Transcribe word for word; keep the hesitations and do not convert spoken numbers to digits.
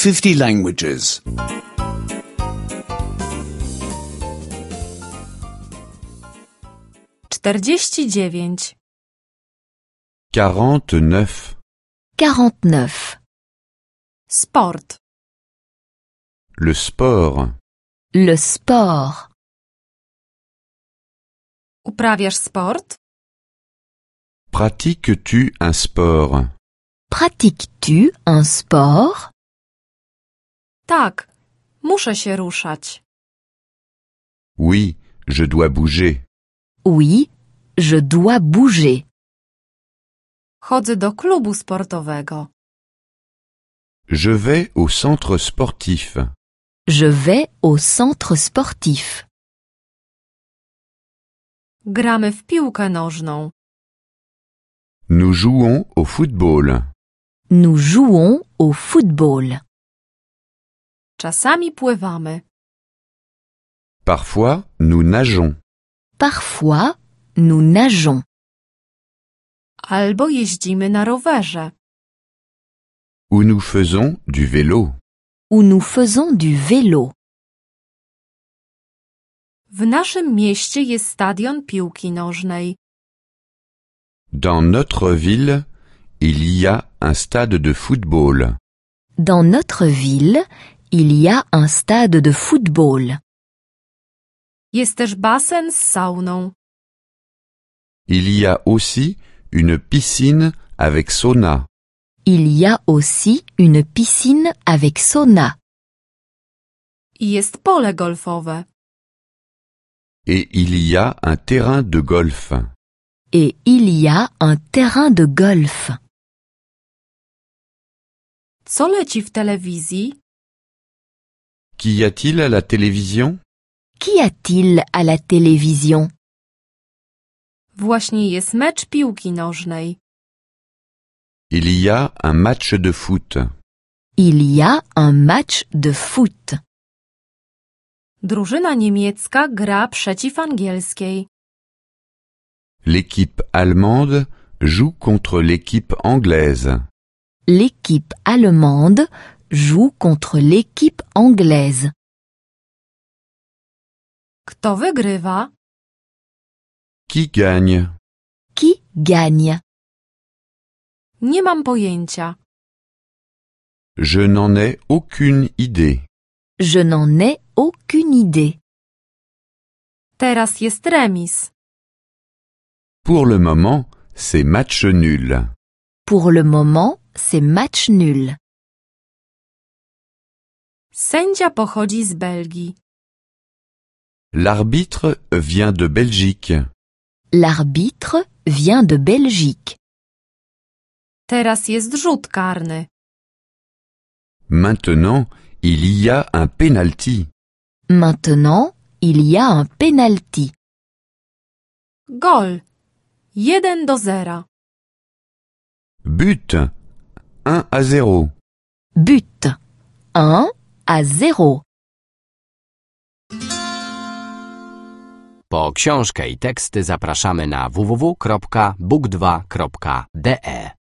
fifty languages. czterdzieści dziewięć. quarante-neuf. quarante-neuf. Sport. Le sport. Le sport. Uprawiasz sport? Pratiques-tu un sport? Pratiques-tu un sport? Tak, muszę się ruszać. Oui, je dois bouger. Oui, je dois bouger. Chodzę do klubu sportowego. Je vais au centre sportif. Je vais au centre sportif. Gramy w piłkę nożną. Nous jouons au football. Nous jouons au football. Czasami pływamy. Parfois, nous nageons. Parfois, nous nageons. Albo jeździmy na rowerze. Ou nous faisons du vélo. Ou nous faisons du vélo. W naszym mieście jest stadion piłki nożnej. Dans notre ville, il y a un stade de football. Dans notre ville, il y a un stade de football. Jest też basen z sauną. Il y a aussi une piscine avec sauna. Il y a aussi une piscine avec sauna. I jest pole golfowe. Et il y a un terrain de golf. Et il y a un terrain de golf. Co leci w telewizji? Qu'y a-t-il à la télévision? Qu'y a-t-il à la télévision? Właśnie jest mecz piłki nożnej. Il y a un match de foot. Il y a un match de foot. Drużyna niemiecka gra przeciw angielskiej. L'équipe allemande joue contre l'équipe anglaise. L'équipe allemande joue contre l'équipe anglaise. Kto wygrywa? Qui gagne? Qui gagne? Nie mam pojęcia. Je n'en ai aucune idée. Je n'en ai aucune idée. Teraz jest remis. Pour le moment, c'est match nul. Pour le moment, c'est match nul. Sędzia pochodzi z Belgii. L'arbitre vient de Belgique. L'arbitre vient de Belgique. Teraz jest rzut karny. Maintenant, il y a un penalty. Maintenant, il y a un penalty. Gol. Jeden do zera. But. un à zéro. But. un à zéro. Po książkę i teksty zapraszamy na w w w kropka book dwa kropka d e.